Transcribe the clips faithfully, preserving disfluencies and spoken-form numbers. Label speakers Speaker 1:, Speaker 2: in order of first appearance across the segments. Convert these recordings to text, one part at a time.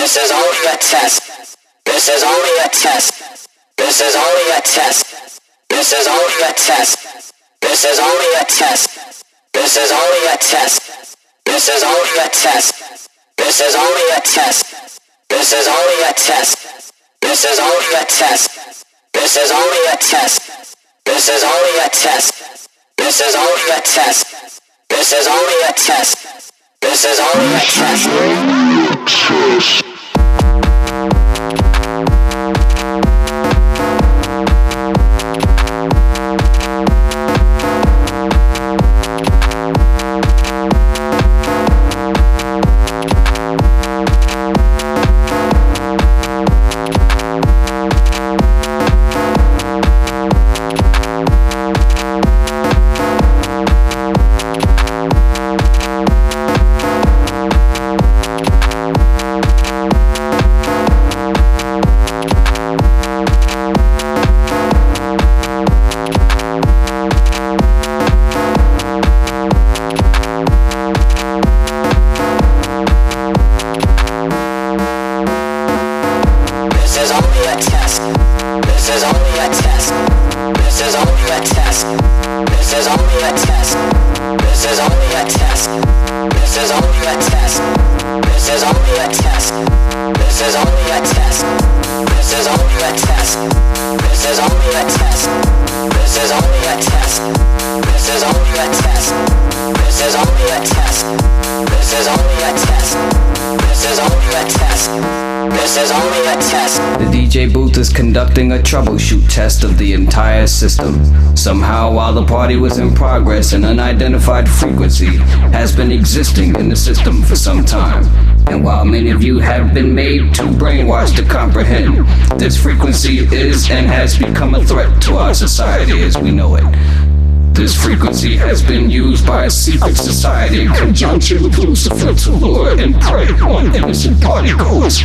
Speaker 1: This is only a test. This is only a test. This is only a test. This is only a test. This is only a test. This is only a test. This is only a test. This is only a test. This is only a test. This is only a test. This is only a test. This is only a test. This is only a test. This is only a test. This is only a test.
Speaker 2: Conducting a troubleshoot test of the entire system. Somehow, while the party was in progress, an unidentified frequency has been existing in the system for some time. And while many of you have been made too brainwashed to comprehend, this frequency is and has become a threat to our society as we know it. This frequency has been used by a secret society in conjunction with Lucifer to lure and prey on innocent partygoers.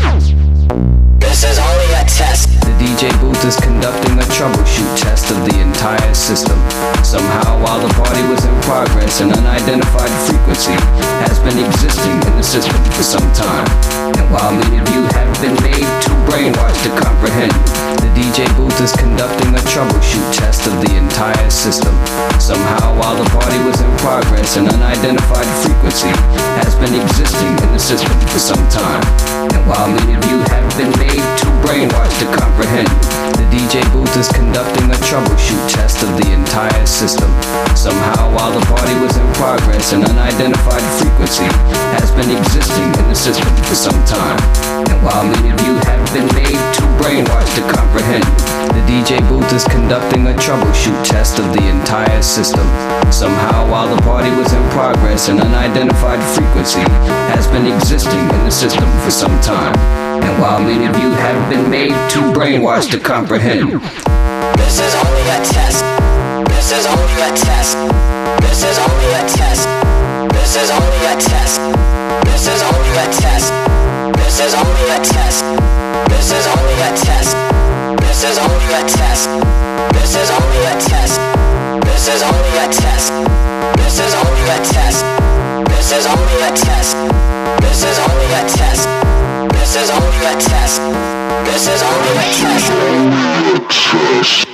Speaker 1: This is only a test.
Speaker 2: The D J booth is conducting a troubleshoot test of the entire system. Somehow, while the party was in progress, an unidentified frequency has been existing in the system for some time. And while many of you have been made too brainwashed to comprehend, the D J booth is conducting a troubleshoot test of the entire system. Somehow, while the party was in progress, an unidentified frequency has been existing in the system for some time. And while many of you have been made too brainwashed to comprehend, the D J booth is conducting a troubleshoot test of the entire system. Somehow, while the party was in progress, an unidentified frequency has been existing in the system for some time. And while many of you have been made too brainwashed to comprehend, the D J booth is conducting a troubleshoot test of the entire system. Somehow, while the party was in progress, an unidentified frequency has been existing in the system for some time. And while many of you have been made too brainwashed to comprehend,
Speaker 1: this is only a test. This is only a test. This is only a test. This is only a test. This is only a test. This is only a test. This is only a test. This is only a test. This is only a test. This is only a test. This is only a test. This is only a test. This is only a test. This is only a test. This is only a test.